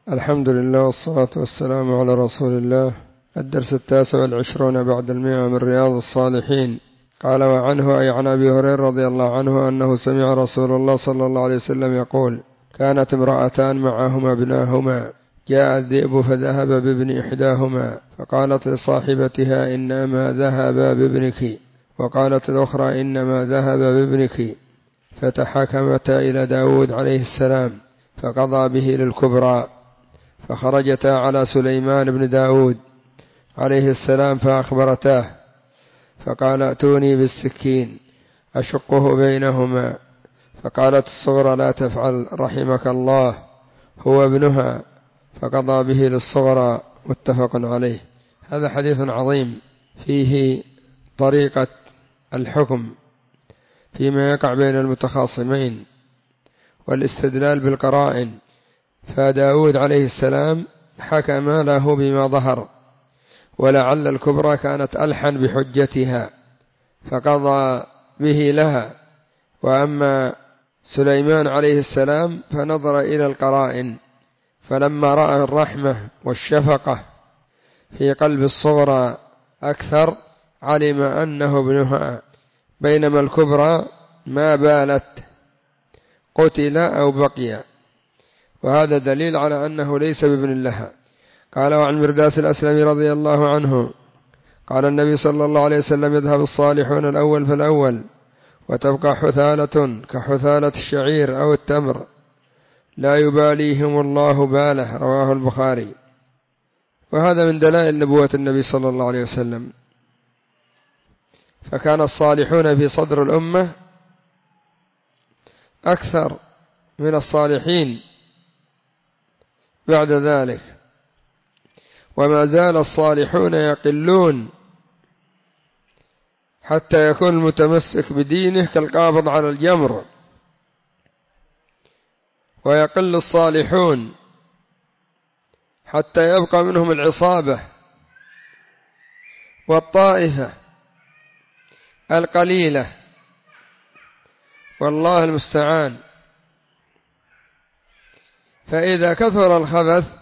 الحمد لله والصلاة والسلام على رسول الله. الدرس 29 بعد 100 من رياض الصالحين. قال وعنه أي عن أبي هريرة رضي الله عنه أنه سمع رسول الله صلى الله عليه وسلم يقول: كانت امرأتان معهما ابناهما، جاء الذئب فذهب بابن إحداهما فقالت لصاحبتها: إنما ذهب بابنك، وقالت الأخرى: إنما ذهب بابنك، فتحاكمتا إلى داود عليه السلام فقضى به للكبرى، فخرجتا على سليمان بن داود عليه السلام فأخبرتاه، فقال: ائتوني بالسكين أشقه بينهما، فقالت الصغرى: لا تفعل رحمك الله، هو ابنها، فقضى به للصغرى. متفق عليه. هذا حديث عظيم فيه طريقة الحكم فيما يقع بين المتخاصمين والاستدلال بالقرائن. فداود عليه السلام حكم له بما ظهر، ولعل الكبرى كانت ألحن بحجتها فقضى به لها، وأما سليمان عليه السلام فنظر إلى القرائن، فلما رأى الرحمة والشفقة في قلب الصغرى أكثر علم أنه ابنها، بينما الكبرى ما بالت قتل أو بقي، وهذا دليل على أنه ليس بابن لها. قال وعن مرداس الأسلمي رضي الله عنه قال النبي صلى الله عليه وسلم: يذهب الصالحون الأول فالأول، وتبقى حثالة كحثالة الشعير أو التمر، لا يباليهم الله باله. رواه البخاري. وهذا من دلائل نبوة النبي صلى الله عليه وسلم، فكان الصالحون في صدر الأمة أكثر من الصالحين بعد ذلك، وما زال الصالحون يقلون حتى يكون المتمسك بدينه كالقابض على الجمر، ويقل الصالحون حتى يبقى منهم العصابة والطائفة القليلة، والله المستعان. فإذا كثر الخبث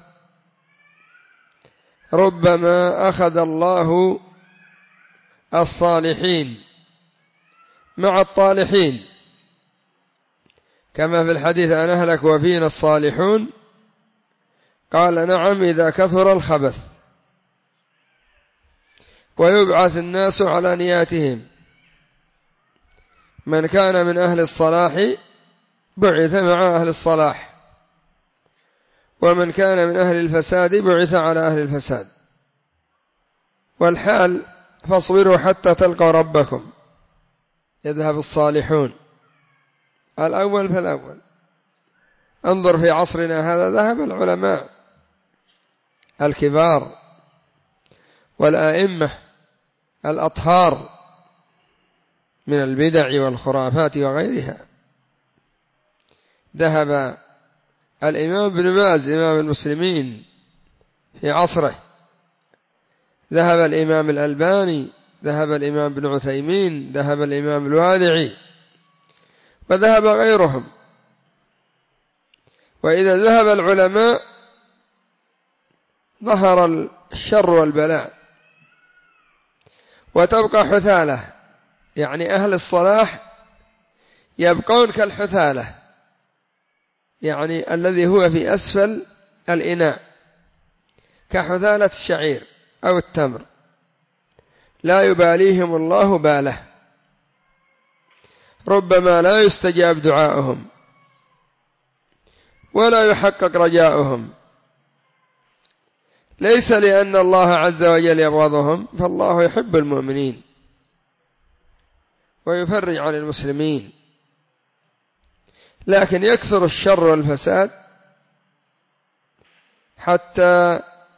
ربما أخذ الله الصالحين مع الطالحين، كما في الحديث: أن أهلك وفينا الصالحون. قال: نعم، إذا كثر الخبث، ويبعث الناس على نياتهم، من كان من أهل الصلاح بعث مع أهل الصلاح، ومن كان من أهل الفساد بعث على أهل الفساد. والحال فاصبروا حتى تلقوا ربكم. يذهب الصالحون الأول فالأول. انظر في عصرنا هذا، ذهب العلماء الكبار والآئمة الأطهار من البدع والخرافات وغيرها. ذهب الإمام ابن باز إمام المسلمين في عصره، ذهب الإمام الألباني، ذهب الإمام ابن عثيمين، ذهب الإمام الوادعي، وذهب غيرهم. وإذا ذهب العلماء ظهر الشر والبلاء، وتبقى حثالة، يعني أهل الصلاح يبقون كالحثالة، يعني الذي هو في أسفل الإناء، كحثالة الشعير أو التمر، لا يباليهم الله باله. ربما لا يستجاب دعاؤهم ولا يحقق رجاؤهم، ليس لأن الله عز وجل يبغضهم، فالله يحب المؤمنين ويفرج عن المسلمين، لكن يكثر الشر والفساد حتى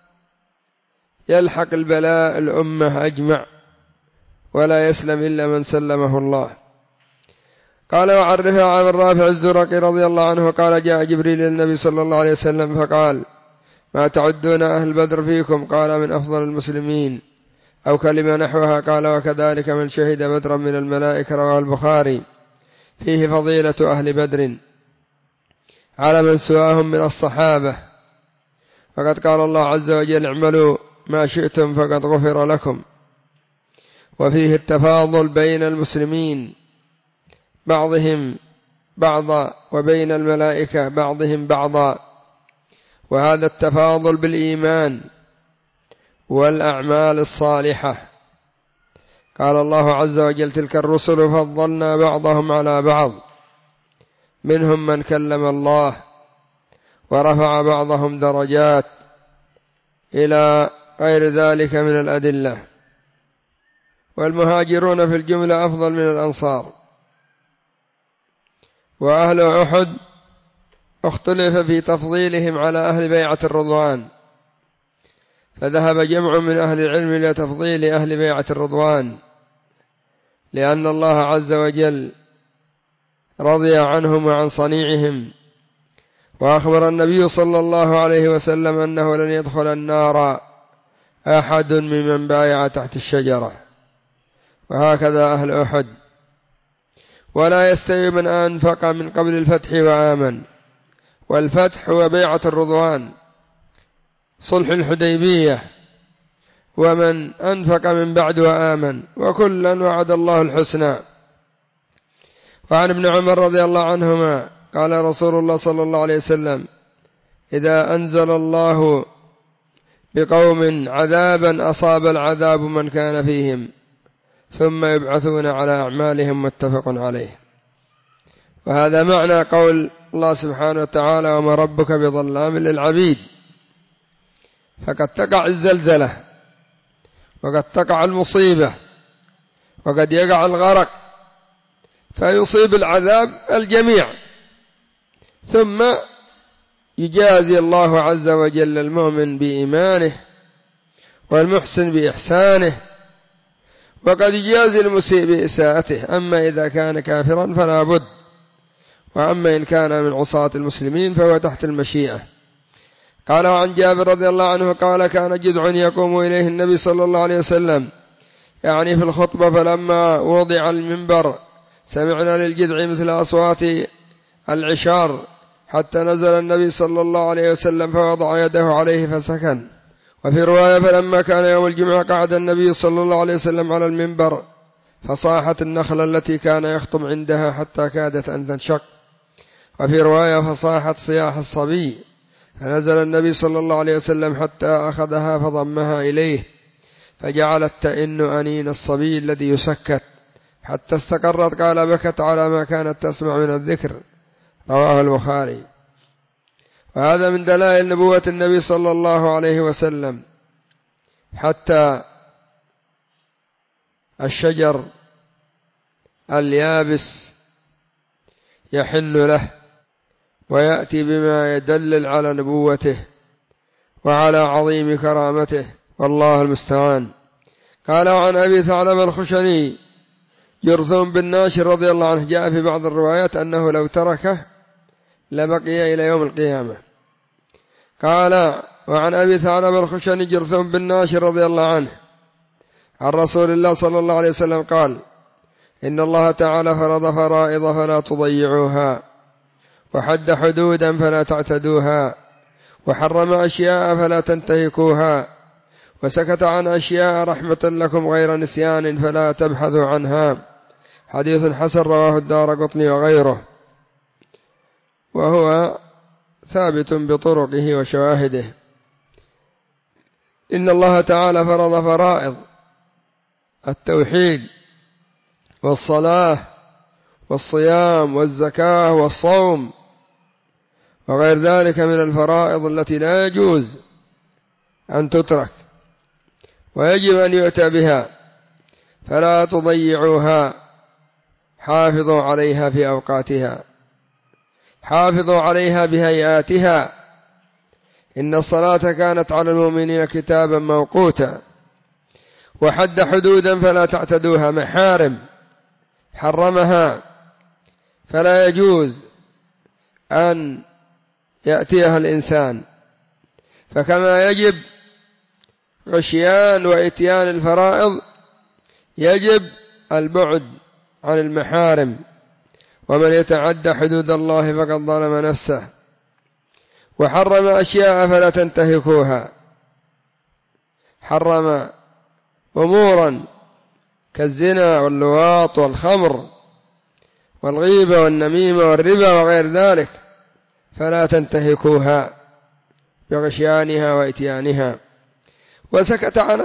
يلحق البلاء الأمة أجمع، ولا يسلم إلا من سلمه الله. قال وعن رفاعة بن رافع الزرقي رضي الله عنه قال: جاء جبريل للنبي صلى الله عليه وسلم فقال: ما تعدون أهل بدر فيكم؟ قال: من أفضل المسلمين، أو كلمة نحوها. قال: وكذلك من شهد بدرا من الملائكة. رواه البخاري. فيه فضيلة أهل بدر على من سواهم من الصحابة، فقد قال الله عز وجل: اعملوا ما شئتم فقد غفر لكم. وفيه التفاضل بين المسلمين بعضهم بعضا، وبين الملائكة بعضهم بعضا، وهذا التفاضل بالإيمان والأعمال الصالحة. قال الله عز وجل: تلك الرسل فضلنا بعضهم على بعض منهم من كلم الله ورفع بعضهم درجات، إلى غير ذلك من الأدلة. والمهاجرون في الجملة أفضل من الأنصار. وأهل أحد اختلف في تفضيلهم على أهل بيعة الرضوان، فذهب جمع من أهل العلم إلى تفضيل أهل بيعة الرضوان، لأن الله عز وجل رضي عنهم وعن صنيعهم. وأخبر النبي صلى الله عليه وسلم أنه لن يدخل النار أحد ممن بايع تحت الشجرة، وهكذا أهل أحد. ولا يستوي من أنفق من قبل الفتح وآمن. والفتح هو بيعة الرضوان، صلح الحديبية، ومن أنفق من بعد وآمن، وكلا وعد الله الحسنى. وعن ابن عمر رضي الله عنهما قال رسول الله صلى الله عليه وسلم: إذا أنزل الله بقوم عذابا أصاب العذاب من كان فيهم، ثم يبعثون على أعمالهم، متفق عليه. وهذا معنى قول الله سبحانه وتعالى: وما ربك بظلام للعبيد. فقد تقع الزلزلة، وقد تقع المصيبة، وقد يقع الغرق، فيصيب العذاب الجميع، ثم يجازي الله عز وجل المؤمن بإيمانه والمحسن بإحسانه، وقد يجازي المسيء بإساءته. أما إذا كان كافرا فلا بد، وأما إن كان من عصاة المسلمين فهو تحت المشيئة. قال: عن جابر رضي الله عنه قال: كان جذع يقوم إليه النبي صلى الله عليه وسلم، يعني في الخطبة، فلما وضع المنبر سمعنا للجذع مثل أصوات العشار، حتى نزل النبي صلى الله عليه وسلم فوضع يده عليه فسكن. وفي رواية: فلما كان يوم الجمعة قعد النبي صلى الله عليه وسلم على المنبر، فصاحت النخلة التي كان يخطب عندها حتى كادت أن تنشق. وفي رواية: فصاحت صياح الصبي، فنزل النبي صلى الله عليه وسلم حتى أخذها فضمها إليه، فجعلت تئن أنين الصبي الذي يسكت حتى استقرت. قال: بكت على ما كانت تسمع من الذكر. رواه البخاري. وهذا من دلائل نبوة النبي صلى الله عليه وسلم. حتى الشجر اليابس يحن له ويأتي بما يدلل على نبوته وعلى عظيم كرامته، والله المستعان. قال: عن أبي ثعلب الخشني جرثوم بن ناشر رضي الله عنه، جاء في بعض الروايات أنه لو تركه لبقي إلى يوم القيامة. قال: وعن أبي ثعلب الخشني جرثوم بن ناشر رضي الله عنه عن رسول الله صلى الله عليه وسلم قال: إن الله تعالى فرض فرائض فلا تضيعوها، وحد حدودا فلا تعتدوها، وحرم أشياء فلا تنتهكوها، وسكت عن أشياء رحمة لكم غير نسيان فلا تبحثوا عنها. حديث حسن رواه الدارقطني وغيره، وهو ثابت بطرقه وشواهده. إن الله تعالى فرض فرائض التوحيد والصلاة والصيام والزكاة والصوم وغير ذلك من الفرائض التي لا يجوز أن تترك، ويجب أن يؤتى بها، فلا تضيعوها. حافظوا عليها في أوقاتها، حافظوا عليها بهيئاتها. إن الصلاة كانت على المؤمنين كتابا موقوتا. وحد حدودا فلا تعتدوها، محارم حرمها فلا يجوز أن يأتيها الإنسان. فكما يجب غشيان وإتيان الفرائض، يجب البعد عن المحارم. ومن يتعدى حدود الله فقد ظلم نفسه. وحرم أشياء فلا تنتهكوها، حرم أمورا كالزنا واللواط والخمر والغيبة والنميمة والربا وغير ذلك، فلا تنتهكوها بغشيانها وإتيانها. وسكت عن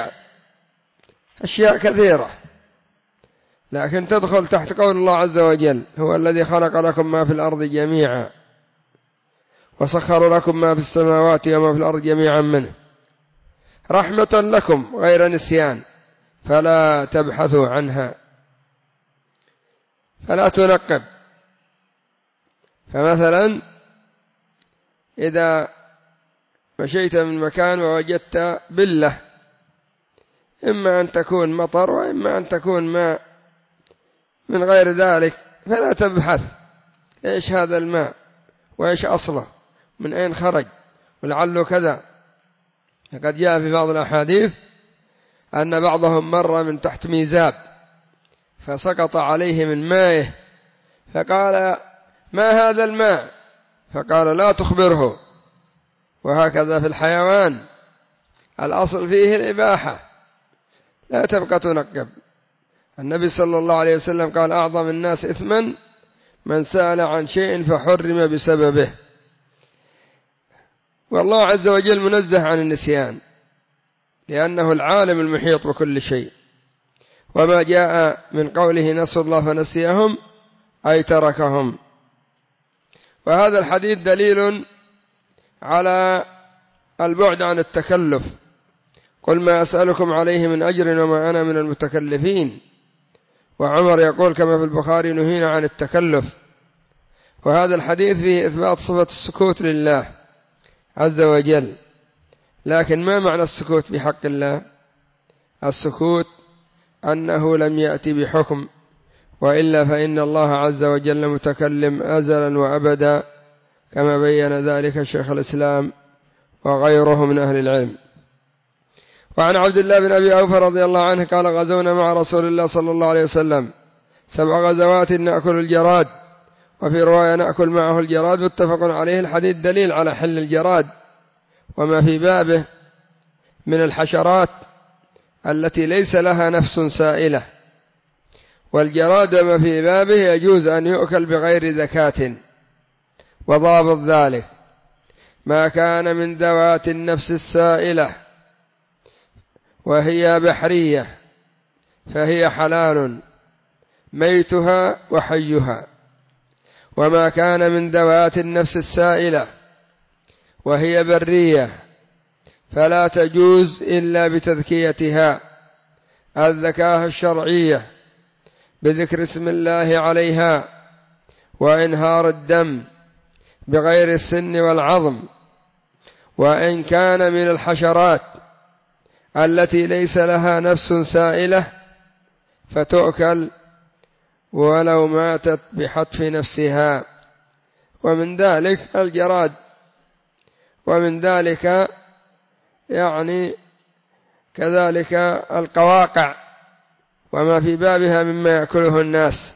أشياء كثيرة، لكن تدخل تحت قول الله عز وجل: هو الذي خلق لكم ما في الأرض جميعا وسخر لكم ما في السماوات وما في الأرض جميعا منه رحمة لكم غير نسيان، فلا تبحثوا عنها، فلا تنقب. فمثلا إذا مشيت من مكان ووجدت بلة، إما أن تكون مطر وإما أن تكون ماء من غير ذلك، فلا تبحث إيش هذا الماء وإيش أصله من أين خرج ولعله كذا. فقد جاء في بعض الأحاديث أن بعضهم مر من تحت ميزاب فسقط عليه من مائه، فقال: ما هذا الماء؟ فقال: لا تخبره. وهكذا في الحيوان الأصل فيه الإباحة، لا تبقى تنقب. النبي صلى الله عليه وسلم قال: أعظم الناس إثما من سأل عن شيء فحرم بسببه. والله عز وجل منزه عن النسيان، لأنه العالم المحيط بكل شيء. وما جاء من قوله: نسوا الله فنسيهم، أي تركهم. وهذا الحديث دليل على البعد عن التكلف. قل ما أسألكم عليه من أجر وما أنا من المتكلفين. وعمر يقول كما في البخاري: نهينا عن التكلف. وهذا الحديث فيه إثبات صفة السكوت لله عز وجل. لكن ما معنى السكوت في حق الله؟ السكوت أنه لم يأتي بحكم، وإلا فإن الله عز وجل متكلم أزلا وأبدا، كما بين ذلك شيخ الإسلام وغيره من أهل العلم. وعن عبد الله بن أبي أوفى رضي الله عنه قال: غزونا مع رسول الله صلى الله عليه وسلم 7 غزوات نأكل الجراد، وفي رواية نأكل معه الجراد، متفق عليه. الحديث دليل على حل الجراد وما في بابه من الحشرات التي ليس لها نفس سائلة. والجراد وما في بابه يجوز أن يؤكل بغير زكاة. وضابط ذلك ما كان من ذوات النفس السائلة وهي بحرية فهي حلال ميتها وحيها، وما كان من ذوات النفس السائلة وهي برية فلا تجوز إلا بتذكيتها الذكاة الشرعية بذكر اسم الله عليها وإنهار الدم بغير السن والعظم. وإن كان من الحشرات التي ليس لها نفس سائلة فتؤكل ولو ماتت بحتف نفسها، ومن ذلك الجراد، ومن ذلك يعني كذلك القواقع وما في بابها مما يأكله الناس.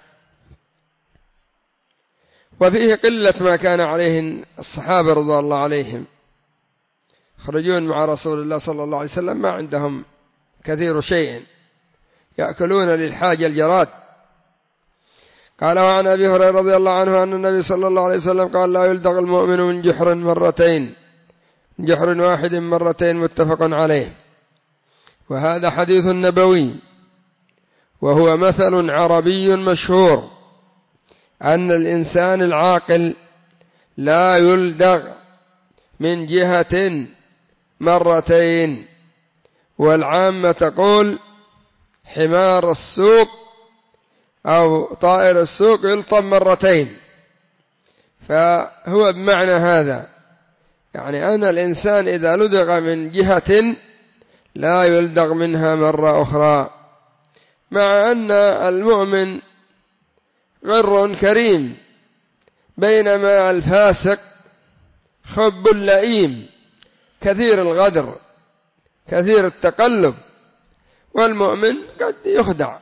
وفيه قلة ما كان عليه الصحابة رضي الله عليهم، يخرجون مع رسول الله صلى الله عليه وسلم ما عندهم كثير شيء، يأكلون للحاجة الجراد. قال: وعن أبي هريرة رضي الله عنه أن النبي صلى الله عليه وسلم قال: لا يلدغ المؤمن من جحر مرتين، من جحر واحد مرتين، متفق عليه. وهذا حديث نبوي، وهو مثل عربي مشهور أن الإنسان العاقل لا يلدغ من جهة مرتين. والعامة تقول حمار السوق أو طائر السوق يلطم مرتين، فهو بمعنى هذا، يعني أن الإنسان إذا لدغ من جهة لا يلدغ منها مرة أخرى. مع أن المؤمن غر كريم، بينما الفاسق خب لئيم كثير الغدر كثير التقلب. والمؤمن قد يخدع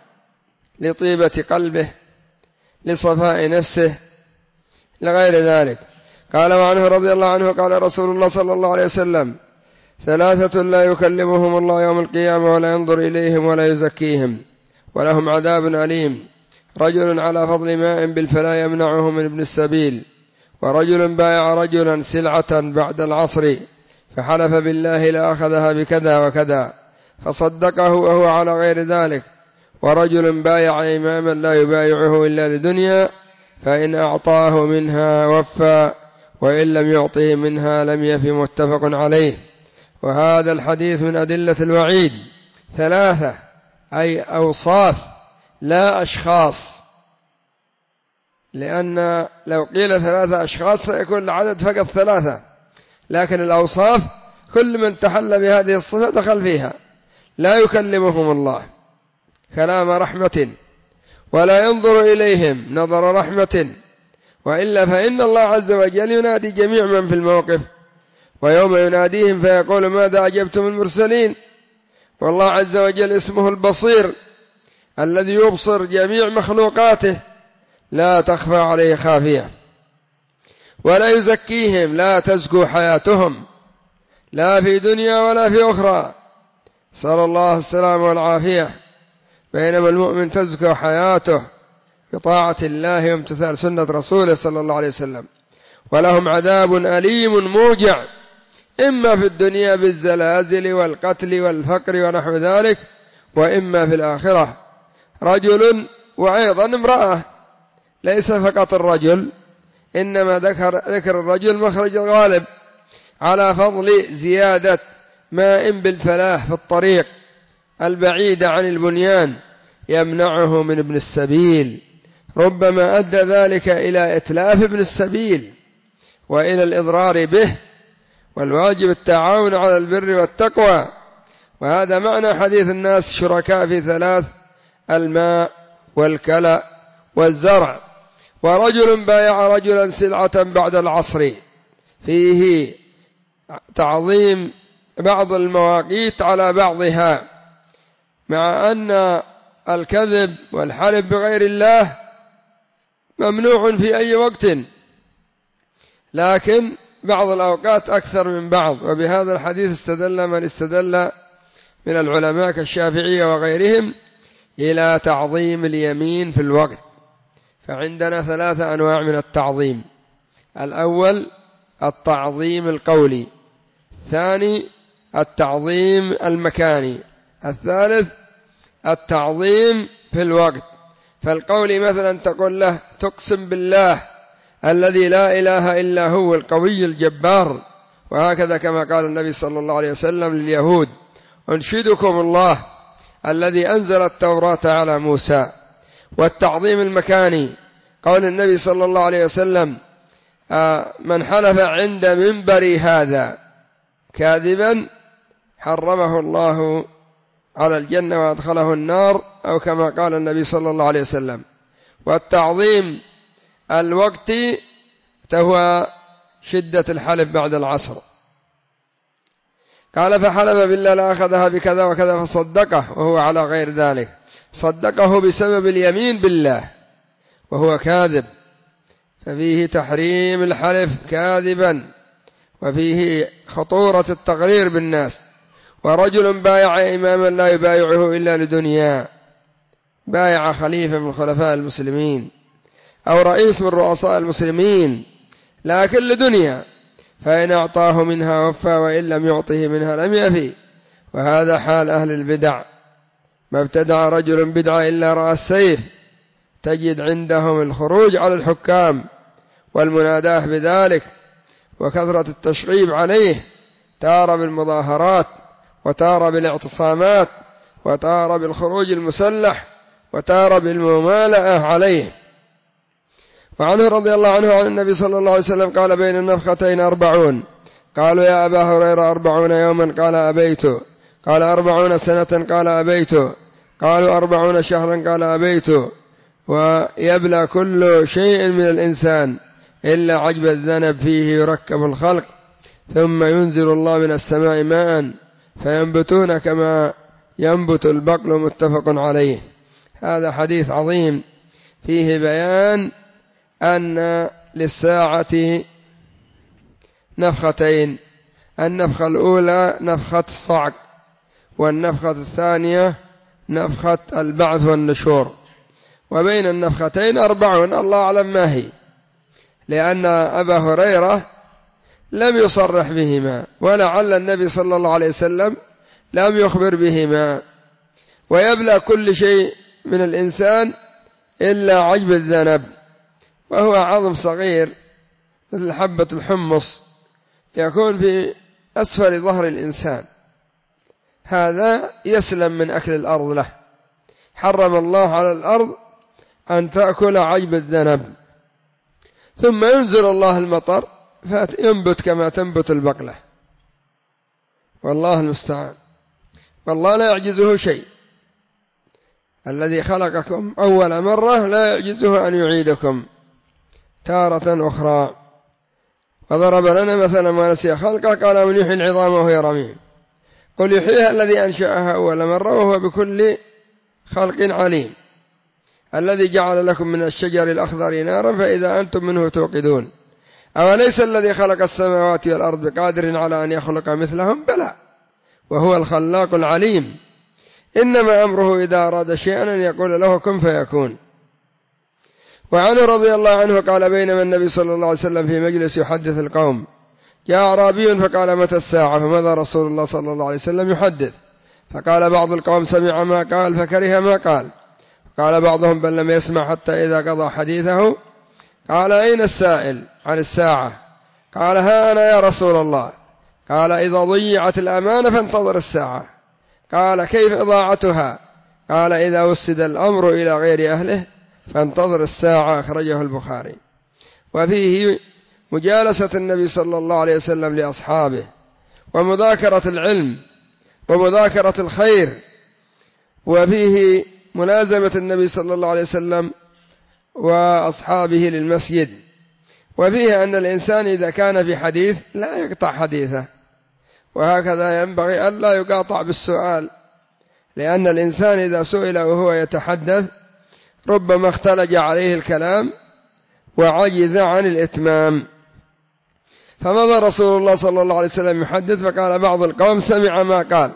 لطيبة قلبه لصفاء نفسه لغير ذلك. قال وعنه رضي الله عنه قال رسول الله صلى الله عليه وسلم: ثلاثة لا يكلمهم الله يوم القيامة ولا ينظر إليهم ولا يزكيهم ولهم عذاب أليم: رجل على فضل ماء بالفلا يمنعه من ابن السبيل، ورجل بايع رجلا سلعة بعد العصر فحلف بالله لأخذها بكذا وكذا فصدقه وهو على غير ذلك، ورجل بايع إماما لا يبايعه إلا لدنيا فإن أعطاه منها وفى وإن لم يعطه منها لم يف، متفق عليه. وهذا الحديث من أدلة الوعيد. ثلاثة أي أوصاف لا أشخاص، لأن لو قيل ثلاثة أشخاص سيكون العدد فقط ثلاثة، لكن الأوصاف كل من تحل بهذه الصفة دخل فيها. لا يكلمهم الله كلام رحمة ولا ينظر إليهم نظر رحمة، وإلا فإن الله عز وجل ينادي جميع من في الموقف، ويوم يناديهم فيقول: ماذا أجبتم المرسلين؟ والله عز وجل اسمه البصير الذي يبصر جميع مخلوقاته لا تخفى عليه خافية. ولا يزكيهم، لا تزكو حياتهم لا في دنيا ولا في أخرى، صلى الله السلام والعافية، بينما المؤمن تزكو حياته بطاعة الله وامتثال سنة رسوله صلى الله عليه وسلم. ولهم عذاب أليم موجع، إما في الدنيا بالزلازل والقتل والفقر ونحو ذلك، وإما في الآخرة. رجل وأيضا امرأة، ليس فقط الرجل، إنما ذكر الرجل مخرج الغالب على فضل زيادة ماء بالفلاة في الطريق البعيد عن البنيان يمنعه من ابن السبيل، ربما أدى ذلك إلى إتلاف ابن السبيل وإلى الإضرار به، والواجب التعاون على البر والتقوى. وهذا معنى حديث الناس شركاء في ثلاث: الماء والكلى والزرع. ورجل بايع رجلا سلعة بعد العصر، فيه تعظيم بعض المواقيت على بعضها، مع أن الكذب والحلف بغير الله ممنوع في أي وقت، لكن بعض الأوقات أكثر من بعض. وبهذا الحديث استدل من استدل من العلماء كالشافعية وغيرهم إلى تعظيم اليمين في الوقت. فعندنا ثلاثة أنواع من التعظيم: الأول التعظيم القولي، الثاني التعظيم المكاني، الثالث التعظيم في الوقت. فالقول مثلا تقول له: تقسم بالله الذي لا إله إلا هو القوي الجبار، وهكذا كما قال النبي صلى الله عليه وسلم لليهود: أنشدكم الله الذي أنزل التوراة على موسى. والتعظيم المكاني قول النبي صلى الله عليه وسلم: من حلف عند منبري هذا كاذبا حرمه الله على الجنة وأدخله النار، أو كما قال النبي صلى الله عليه وسلم. والتعظيم الوقتي هو شدة الحلف بعد العصر. قال: فحلف بالله لأخذها بكذا وكذا فصدقه وهو على غير ذلك، صدقه بسبب اليمين بالله وهو كاذب، ففيه تحريم الحلف كاذبا، وفيه خطورة التغرير بالناس. ورجل بايع إماما لا يبايعه إلا لدنيا، بايع خليفة من خلفاء المسلمين أو رئيس من رؤساء المسلمين لكن لدنيا، فإن أعطاه منها وفى وإن لم يعطه منها لم يفي. وهذا حال أهل البدع. ما ابتدع رجل بدعة إلا رأى السيف، تجد عندهم الخروج على الحكام والمناداه بذلك وكثرة التشغيب عليه، تارة بالمظاهرات وتارة بالاعتصامات وتارة بالخروج المسلح وتارة بالممالأة عليه. وعنه رضي الله عنه عن النبي صلى الله عليه وسلم قال: بين النفختين 40. قالوا: يا أبا هريرة 40 يوما؟ قال: أبيت. قال: 40 سنة؟ قال: أبيت. قالوا: 40 شهرا؟ قال: أبيت. ويبلى كل شيء من الإنسان إلا عجب الذنب فيه يركب الخلق، ثم ينزل الله من السماء ماء فينبتون كما ينبت البقل، متفق عليه. هذا حديث عظيم فيه بيان أن للساعة نفختين، النفخة الأولى نفخة الصعق، والنفخة الثانية نفخة البعث والنشور، وبين النفختين 40 الله أعلم ما هي، لأن أبا هريرة لم يصرح بهما، ولعل النبي صلى الله عليه وسلم لم يخبر بهما. ويبلى كل شيء من الإنسان إلا عجب الذنب، وهو عظم صغير مثل حبة الحمص يكون في أسفل ظهر الإنسان، هذا يسلم من أكل الأرض له. حرم الله على الأرض أن تأكل عجب الذنب، ثم ينزل الله المطر فينبت كما تنبت البقلة، والله المستعان. والله لا يعجزه شيء، الذي خلقكم أول مرة لا يعجزه أن يعيدكم تارة أخرى. وضرب لنا مثلا ما نسي خلقه قال من يحيي العظام وهي رميم، قل يحييها الذي أنشأها أول مرة وهو بكل خلق عليم، الذي جعل لكم من الشجر الأخضر نارا فإذا أنتم منه توقدون، أوليس الذي خلق السماوات والأرض بقادر على أن يخلق مثلهم؟ بلى وهو الخلاق العليم، إنما أمره إذا أراد شيئا أن يقول له كن فيكون. وعنه رضي الله عنه قال بينما النبي صلى الله عليه وسلم في مجلس يحدث القوم جاء أعرابي فقال متى الساعة؟ فماذا رسول الله صلى الله عليه وسلم يحدث؟ فقال بعض القوم سمع ما قال فكره ما قال، قال بعضهم بل لم يسمع حتى إذا قضى حديثه قال أين السائل عن الساعة؟ قال ها أنا يا رسول الله. قال إذا ضيعت الأمانة فانتظر الساعة. قال كيف إضاعتها؟ قال إذا وسد الأمر إلى غير أهله فانتظر الساعة، أخرجه البخاري. وفيه مجالسة النبي صلى الله عليه وسلم لأصحابه، ومذاكرة العلم ومذاكرة الخير، وفيه ملازمة النبي صلى الله عليه وسلم وأصحابه للمسجد. وفيه أن الإنسان إذا كان في حديث لا يقطع حديثه، وهكذا ينبغي أن لا يقاطع بالسؤال، لأن الإنسان إذا سئل وهو يتحدث ربما اختلج عليه الكلام وعجز عن الإتمام. فمضى رسول الله صلى الله عليه وسلم يحدث فقال بعض القوم سمع ما قال،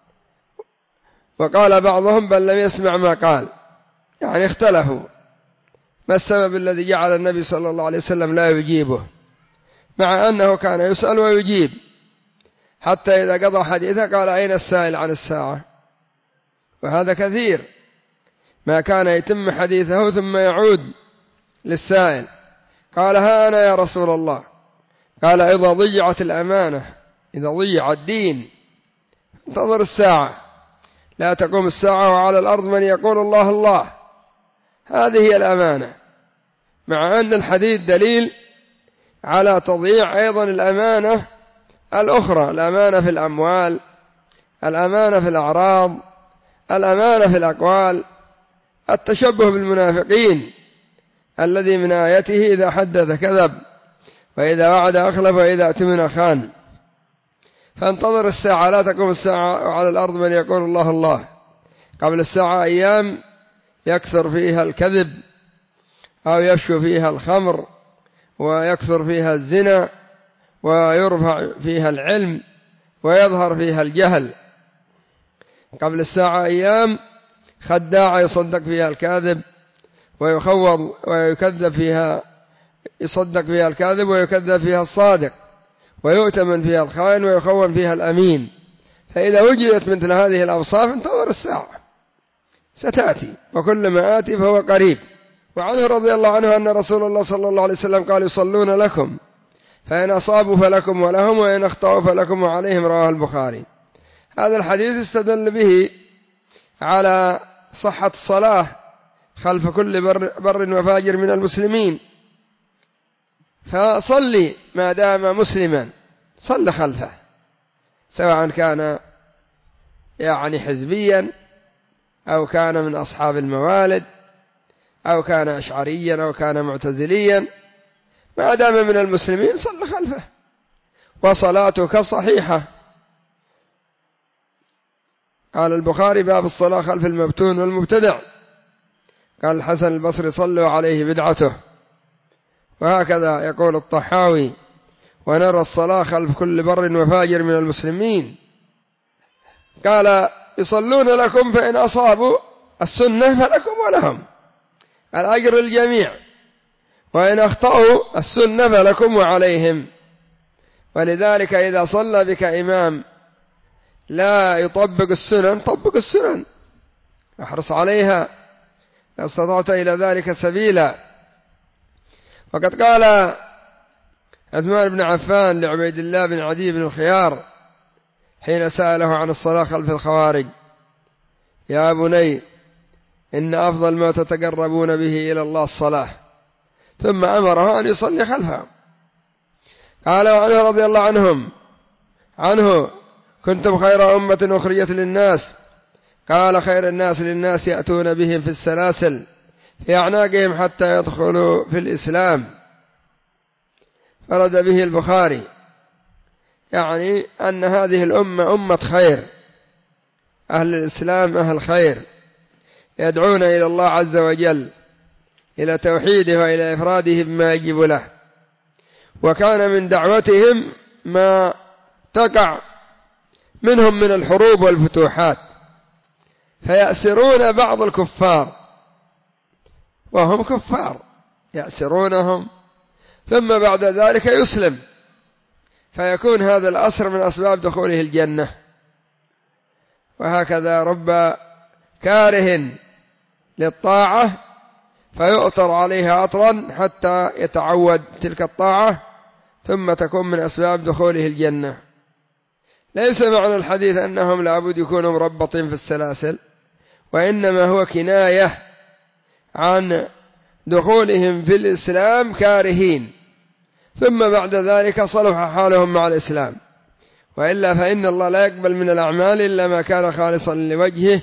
وقال بعضهم بل لم يسمع ما قال، يعني اختلفوا ما السبب الذي جعل النبي صلى الله عليه وسلم لا يجيبه، مع أنه كان يسأل ويجيب، حتى إذا قضى حديثه قال أين السائل عن الساعة؟ وهذا كثير، ما كان يتم حديثه ثم يعود للسائل قال ها أنا يا رسول الله. قال إذا ضيعت الأمانة، إذا ضيع الدين انتظر الساعة، لا تقوم الساعة وعلى الأرض من يقول الله الله. هذه هي الأمانة، مع أن الحديث دليل على تضييع أيضا الأمانة الأخرى، الأمانة في الأموال، الأمانة في الأعراض، الأمانة في الأقوال، التشبه بالمنافقين الذي من آيته إذا حدث كذب وإذا وعد أخلف وإذا اؤتمن خان. فانتظر الساعة، لا تقوم الساعة على الأرض من يقول الله الله. قبل الساعة أيام يكثر فيها الكذب، أو يفشو فيها الخمر، ويكثر فيها الزنا، ويرفع فيها العلم، ويظهر فيها الجهل. قبل الساعة أيام خداعة يصدق فيها الكاذب ويخوض ويكذب فيها، يصدق فيها الكاذب ويكذب فيها الصادق، ويؤتمن فيها الخائن ويخون فيها الأمين. فإذا وجدت مثل هذه الأوصاف انتظر الساعة ستأتي، وكل ما آتي فهو قريب. وعنه رضي الله عنه أن رسول الله صلى الله عليه وسلم قال يصلون لكم فإن أصابوا فلكم ولهم، وإن أخطأوا فلكم وعليهم، رواه البخاري. هذا الحديث استدل به على صحة الصلاة خلف كل بر وفاجر من المسلمين، فصلي ما دام مسلما، صل خلفه، سواء كان يعني حزبيا أو كان من أصحاب الموالد أو كان أشعريا أو كان معتزليا، ما دام من المسلمين صل خلفه وصلاتك صحيحة. قال البخاري باب الصلاة خلف المبتون والمبتدع. قال الحسن البصري صلوا عليه بدعته. وهكذا يقول الطحاوي ونرى الصلاة خلف كل بر وفاجر من المسلمين. قال يصلون لكم فإن أصابوا السنة فلكم ولهم، الأجر للجميع، وإن أخطأوا السنة فلكم وعليهم. ولذلك إذا صلى بك إمام لا يطبق السنن، طبق السنن، احرص عليها إذا استطعت إلى ذلك سبيلا. وقد قال عثمان بن عفان لعبيد الله بن عدي بن الخيار حين سأله عن الصلاة خلف الخوارج: يا بني إن أفضل ما تتقربون به إلى الله الصلاة، ثم أمره أن يصلي خلفهم. قال وعنه رضي الله عنه: كنتم خير أمة أخرجت للناس. قال: خير الناس للناس يأتون بهم في السلاسل في أعناقهم حتى يدخلوا في الإسلام. فرد به البخاري، يعني أن هذه الأمة أمة خير، أهل الإسلام أهل خير، يدعون إلى الله عز وجل إلى توحيده وإلى إفراده بما يجب له. وكان من دعوتهم ما تقع منهم من الحروب والفتوحات، فيأسرون بعض الكفار وهم كفار، يأسرونهم ثم بعد ذلك يسلم، فيكون هذا الأسر من أسباب دخوله الجنة. وهكذا رب كاره للطاعة فيؤطر عليها أطرا حتى يتعود تلك الطاعة ثم تكون من أسباب دخوله الجنة. ليس معنى الحديث أنهم لابد يكونوا مربطين في السلاسل، وإنما هو كناية عن دخولهم في الإسلام كارهين، ثم بعد ذلك صلح حالهم مع الإسلام. وإلا فإن الله لا يقبل من الأعمال إلا ما كان خالصا لوجهه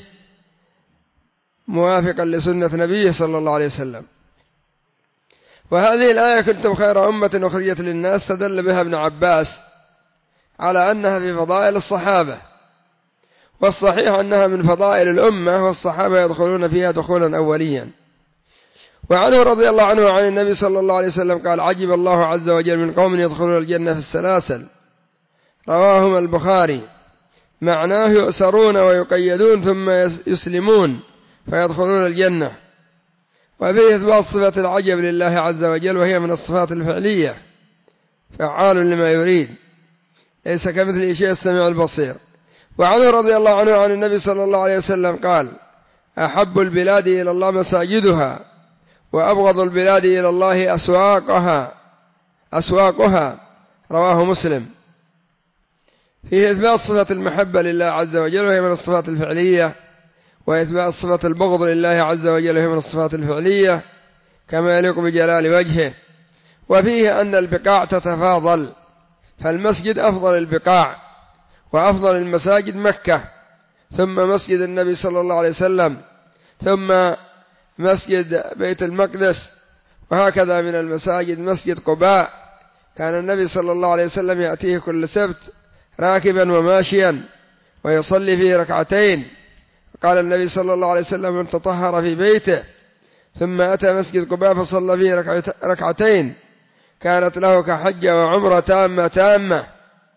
موافقا لسنة نبيه صلى الله عليه وسلم. وهذه الآية كنتم خير أمة أخرجت للناس استدل بها ابن عباس على أنها في فضائل الصحابة، والصحيح أنها من فضائل الأمة، والصحابة يدخلون فيها دخولا أوليا. وعنه رضي الله عنه عن النبي صلى الله عليه وسلم قال: عجب الله عز وجل من قوم يدخلون الجنة في السلاسل، رواهما البخاري. معناه يؤسرون ويقيدون ثم يسلمون فيدخلون الجنة. وفيه إثبات صفة العجب لله عز وجل، وهي من الصفات الفعلية، فعال لما يريد، ليس كمثله شيء، السميع البصير. وعنه رضي الله عنه عن النبي صلى الله عليه وسلم قال: أحب البلاد إلى الله مساجدها، وأبغض البلاد إلى الله أسواقها. رواه مسلم. فيه إثبات صفة المحبة لله عز وجل، وهي من الصفات الفعلية، وإثبات صفة البغض لله عز وجل، وهي من الصفات الفعلية كما يليق بجلال وجهه. وفيه أن البقاع تتفاضل، فالمسجد أفضل البقاع، وأفضل المساجد مكة، ثم مسجد النبي صلى الله عليه وسلم، ثم مسجد بيت المقدس. وهكذا من المساجد مسجد قباء، كان النبي صلى الله عليه وسلم يأتيه كل سبت راكبا وماشيا ويصلي فيه ركعتين. قال النبي صلى الله عليه وسلم: من تطهر في بيته ثم أتى مسجد قباء فصلى فيه ركعتين كانت له كحجة وعمرة تامة.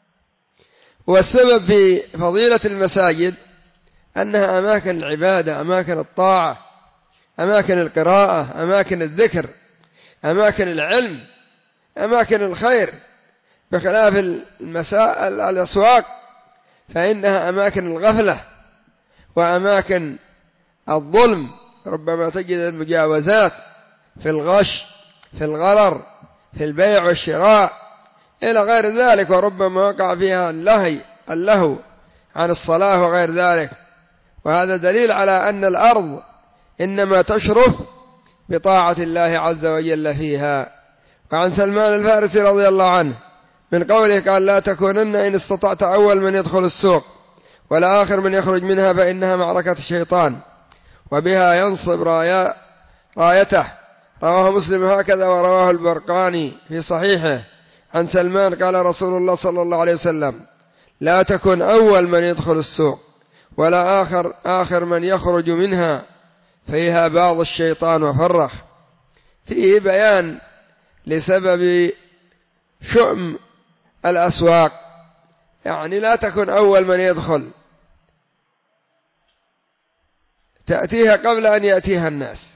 والسبب في فضيلة المساجد أنها أماكن العبادة، أماكن الطاعة، أماكن القراءة، أماكن الذكر، أماكن العلم، أماكن الخير، بخلاف الأسواق فإنها أماكن الغفلة وأماكن الظلم، ربما تجد المجاوزات في الغش، في الغرر، في البيع والشراء إلى غير ذلك، وربما وقع فيها اللهو عن الصلاة وغير ذلك. وهذا دليل على أن الأرض إنما تشرف بطاعة الله عز وجل فيها. وعن سلمان الفارسي رضي الله عنه من قوله قال: لا تكونن إن استطعت أول من يدخل السوق ولا آخر من يخرج منها، فإنها معركة الشيطان وبها ينصب رايته. رواه مسلم هكذا، ورواه البرقاني في صحيحه عن سلمان قال رسول الله صلى الله عليه وسلم: لا تكن أول من يدخل السوق ولا آخر من يخرج منها، فيها باض الشيطان وفرخ. فيه بيان لسبب شؤم الأسواق، يعني لا تكن أول من يدخل، تأتيها قبل أن يأتيها الناس،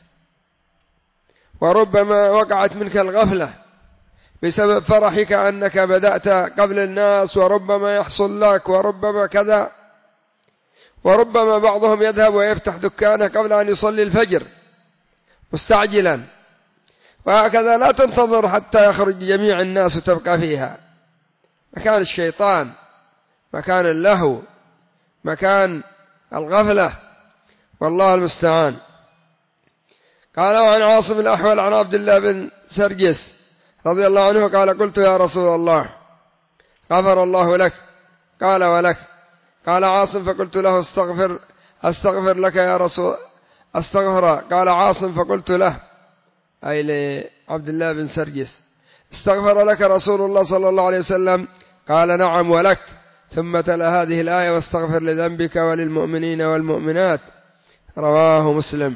وربما وقعت منك الغفلة بسبب فرحك أنك بدأت قبل الناس، وربما يحصل لك، وربما كذا، وربما بعضهم يذهب ويفتح دكانه قبل أن يصلي الفجر مستعجلا، وهكذا لا تنتظر حتى يخرج جميع الناس وتبقى فيها. مكان الشيطان، مكان اللهو، مكان الغفلة، والله المستعان. قال: وعن عاصم الأحول عن عبد الله بن سرجس رضي الله عنه قال: قلت يا رسول الله غفر الله لك. قال: ولك. قال عاصم: فقلت له أستغفر لك يا رسول أستغفر. قال عاصم: فقلت له، أي لعبد الله بن سرجس: استغفر لك رسول الله صلى الله عليه وسلم؟ قال: نعم ولك. ثم تلا هذه الآية: واستغفر لذنبك وللمؤمنين والمؤمنات. رواه مسلم.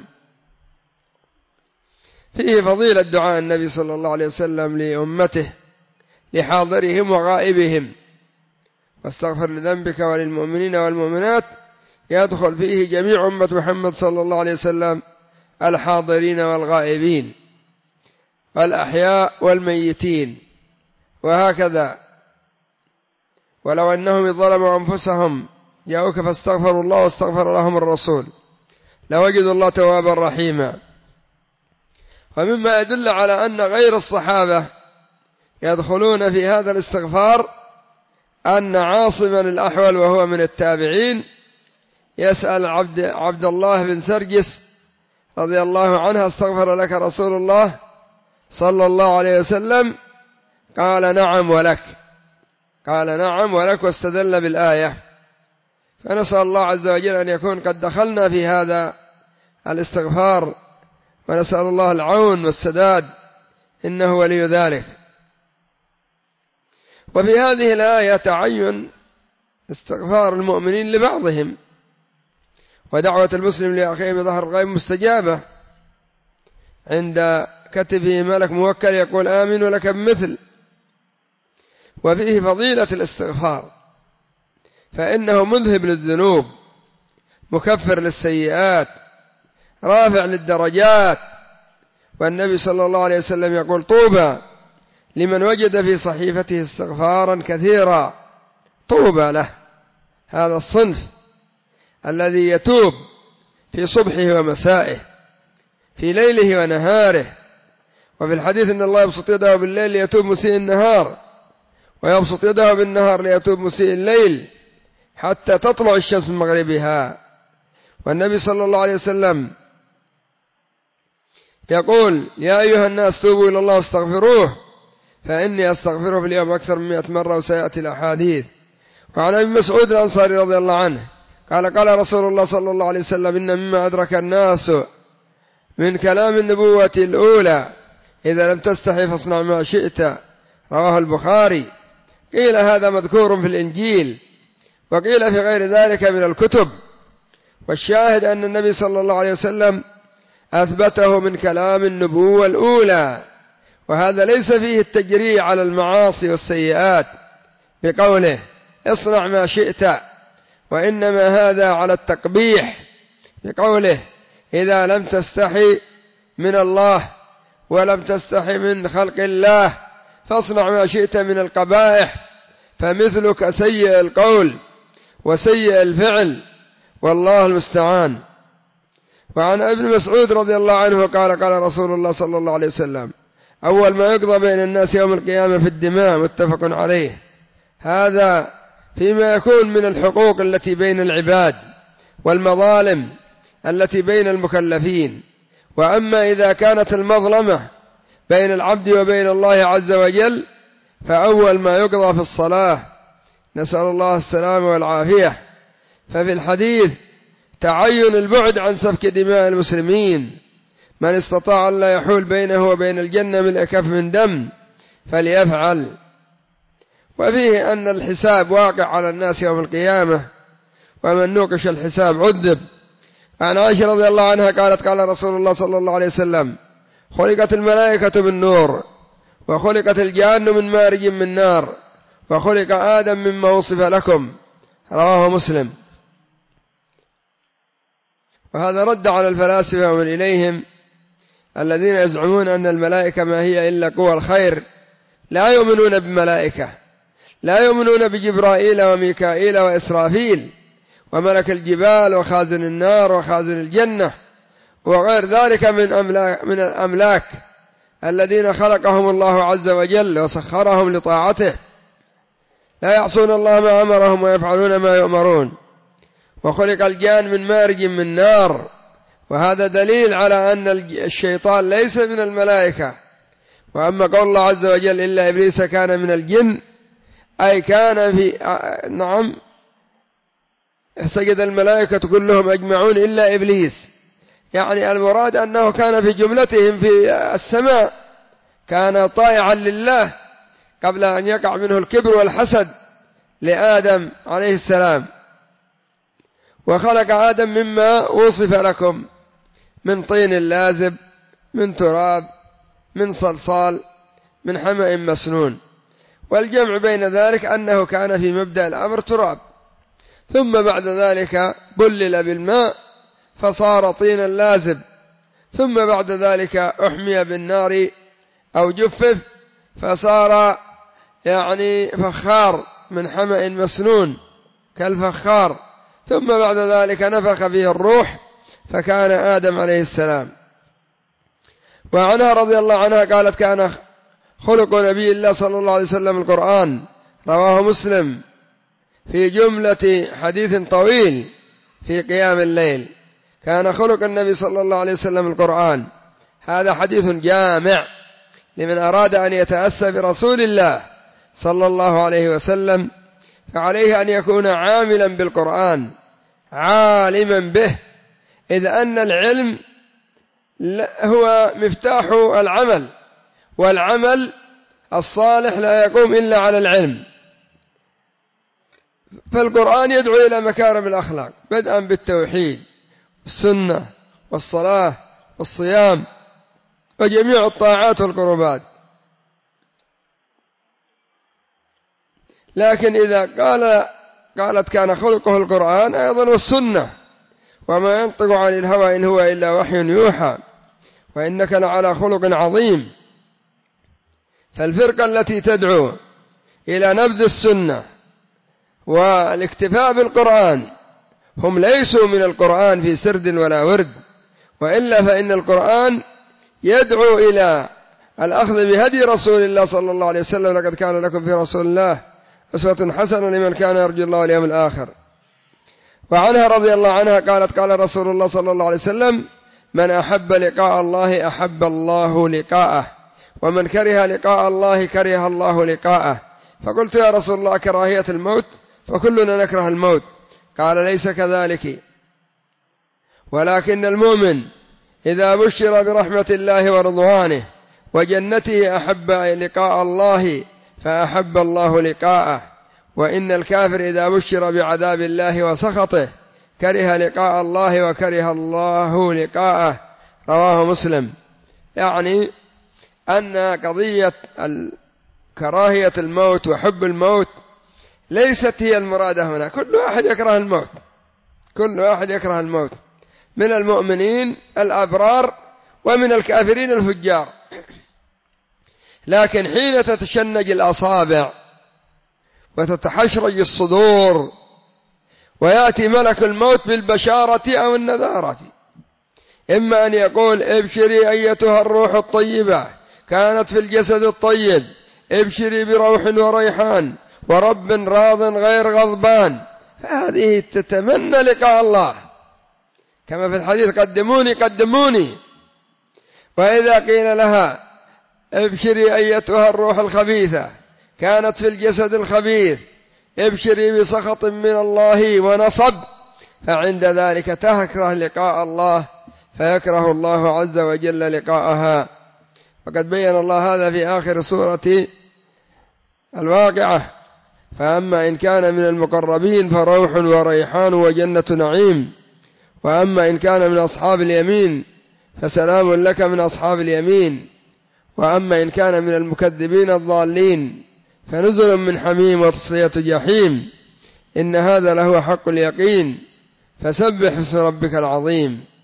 فيه فضيلة دعاء النبي صلى الله عليه وسلم لأمته، لحاضرهم وغائبهم. واستغفر لذنبك وللمؤمنين والمؤمنات يدخل فيه جميع أمة محمد صلى الله عليه وسلم، الحاضرين والغائبين والأحياء والميتين، وهكذا. ولو أنهم ظلموا أنفسهم جاءوك فاستغفروا الله واستغفر لهم الرسول لوجدوا الله توابا رحيما. ومما يدل على أن غير الصحابة يدخلون في هذا الاستغفار أن عاصما الأحول وهو من التابعين يسأل عبد الله بن سرجس رضي الله عنه: استغفر لك رسول الله صلى الله عليه وسلم؟ قال: نعم ولك. قال: نعم ولك، واستدل بالآية. فنسأل الله عز وجل أن يكون قد دخلنا في هذا الاستغفار، ونسأل الله العون والسداد، إنه ولي ذلك. وفي هذه الآية تعين استغفار المؤمنين لبعضهم، ودعوة المسلم لأخيه بظهر الغيب مستجابة، عند كتفه ملك موكل يقول: آمين ولك بمثل. وفيه فضيلة الاستغفار، فإنه مذهب للذنوب، مكفر للسيئات، رافع للدرجات. والنبي صلى الله عليه وسلم يقول: طوبى لمن وجد في صحيفته استغفارا كثيرا. طوبى له، هذا الصنف الذي يتوب في صبحه ومسائه، في ليله ونهاره. وفي الحديث إن الله يبسط يده بالليل ليتوب مسيء النهار، ويبسط يده بالنهار ليتوب مسيء الليل، حتى تطلع الشمس من مغربها. والنبي صلى الله عليه وسلم يقول: يا أيها الناس توبوا إلى الله واستغفروه، فإني أستغفره في اليوم أكثر من 100 مرة، وسيأتي الأحاديث. وعن أبي مسعود الأنصاري رضي الله عنه قال رسول الله صلى الله عليه وسلم: إن مما أدرك الناس من كلام النبوة الأولى إذا لم تستحي فاصنع ما شئت. رواه البخاري. قيل هذا مذكور في الإنجيل، وقيل في غير ذلك من الكتب. والشاهد أن النبي صلى الله عليه وسلم أثبته من كلام النبوة الأولى، وهذا ليس فيه التجريع على المعاصي والسيئات بقوله اصنع ما شئت، وإنما هذا على التقبيح بقوله إذا لم تستحي من الله ولم تستحي من خلق الله فاصنع ما شئت من القبائح، فمثلك سيء القول وسيء الفعل، والله المستعان. وعن ابن مسعود رضي الله عنه قال رسول الله صلى الله عليه وسلم: أول ما يقضى بين الناس يوم القيامة في الدماء. متفق عليه. هذا فيما يكون من الحقوق التي بين العباد والمظالم التي بين المكلفين. وأما إذا كانت المظلمة بين العبد وبين الله عز وجل فأول ما يقضى في الصلاة، نسأل الله السلامة والعافية. ففي الحديث تعين البعد عن سفك دماء المسلمين، من استطاع أن لا يحول بينه وبين الجنة ملء كف من دم فليفعل. وفيه أن الحساب واقع على الناس يوم القيامة، ومن نوقش الحساب عذب. عن عائشة رضي الله عنها قال رسول الله صلى الله عليه وسلم: خلقت الملائكة من نور، وخلقت الجان من مارج من نار، وخلق آدم مما وصف لكم، رواه مسلم. وهذا رد على الفلاسفة ومن إليهم الذين يزعمون أن الملائكة ما هي إلا قوى الخير، لا يؤمنون بملائكة، لا يؤمنون بجبرائيل وميكائيل وإسرافيل وملك الجبال وخازن النار وخازن الجنة وغير ذلك من الأملاك الذين خلقهم الله عز وجل وسخرهم لطاعته، لا يعصون الله ما أمرهم ويفعلون ما يؤمرون. وخلق الجان من مارج من نار، وهذا دليل على أن الشيطان ليس من الملائكة. وأما قول الله عز وجل إلا إبليس كان من الجن، أي كان في سجد الملائكة كلهم أجمعون إلا إبليس، يعني المراد أنه كان في جملتهم في السماء، كان طائعا لله قبل أن يقع منه الكبر والحسد لآدم عليه السلام. وخلق آدم مما وصف لكم من طين لازب، من تراب، من صلصال، من حمأ مسنون. والجمع بين ذلك أنه كان في مبدأ الأمر تراب، ثم بعد ذلك بلل بالماء فصار طينا لازب، ثم بعد ذلك أحمي بالنار أو جفف فصار يعني فخار من حمأ مسنون كالفخار، ثم بعد ذلك نفخ فيه الروح فكان آدم عليه السلام. وعنها رضي الله عنها قالت كان خلق نبي الله صلى الله عليه وسلم القرآن، رواه مسلم في جملة حديث طويل في قيام الليل. كان خلق النبي صلى الله عليه وسلم القرآن، هذا حديث جامع لمن أراد أن يتأسى برسول الله صلى الله عليه وسلم، فعليه أن يكون عاملا بالقرآن عالما به، إذ أن العلم هو مفتاح العمل، والعمل الصالح لا يقوم إلا على العلم. فالقرآن يدعو إلى مكارم الأخلاق بدءا بالتوحيد والسنة والصلاة والصيام وجميع الطاعات والقربات. لكن إذا قالت كان خلقه القرآن أيضا والسنة، وما ينطق عن الهوى إن هو إلا وحي يوحى وإنك لعلى خلق عظيم. فالفرقة التي تدعو إلى نبذ السنة والاكتفاء بالقرآن هم ليسوا من القرآن في سرد ولا ورد، وإلا فإن القرآن يدعو إلى الأخذ بهدي رسول الله صلى الله عليه وسلم. لقد كان لكم في رسول الله أسوة حسنة لمن كان يرجو الله واليوم الآخر. وعنها رضي الله عنها قالت قال رسول الله صلى الله عليه وسلم من أحب لقاء الله أحب الله لقاءه، ومن كره لقاء الله كره الله لقاءه. فقلت يا رسول الله كراهية الموت؟ فكلنا نكره الموت. قال ليس كذلك، ولكن المؤمن إذا بشر برحمة الله ورضوانه وجنته أحب لقاء الله فأحب الله لقاءه، وإن الكافر إذا بشر بعذاب الله وسخطه كره لقاء الله وكره الله لقاءه، رواه مسلم. يعني أن قضية كراهية الموت وحب الموت ليست هي المرادة هنا. كل واحد يكره الموت، كل واحد يكره الموت، من المؤمنين الأبرار ومن الكافرين الفجار. لكن حين تتشنج الأصابع وتتحشرج الصدور ويأتي ملك الموت بالبشارة أو النذارة، إما أن يقول ابشري أيتها الروح الطيبة كانت في الجسد الطيب، ابشري بروح وريحان ورب راض غير غضبان، فهذه تتمنى لقاء الله كما في الحديث قدموني قدموني. وإذا قيل لها ابشري أيتها الروح الخبيثة كانت في الجسد الخبيث، ابشري بسخط من الله ونصب، فعند ذلك تكره لقاء الله فيكره الله عز وجل لقاءها. وقد بين الله هذا في آخر سورة الواقعة: فأما إن كان من المقربين فروح وريحان وجنة نعيم، وأما إن كان من أصحاب اليمين فسلام لك من أصحاب اليمين، وأما إن كان من المكذبين الضالين فنزل من حميم وتصلية جحيم إن هذا لهو حق اليقين فسبح اسم ربك العظيم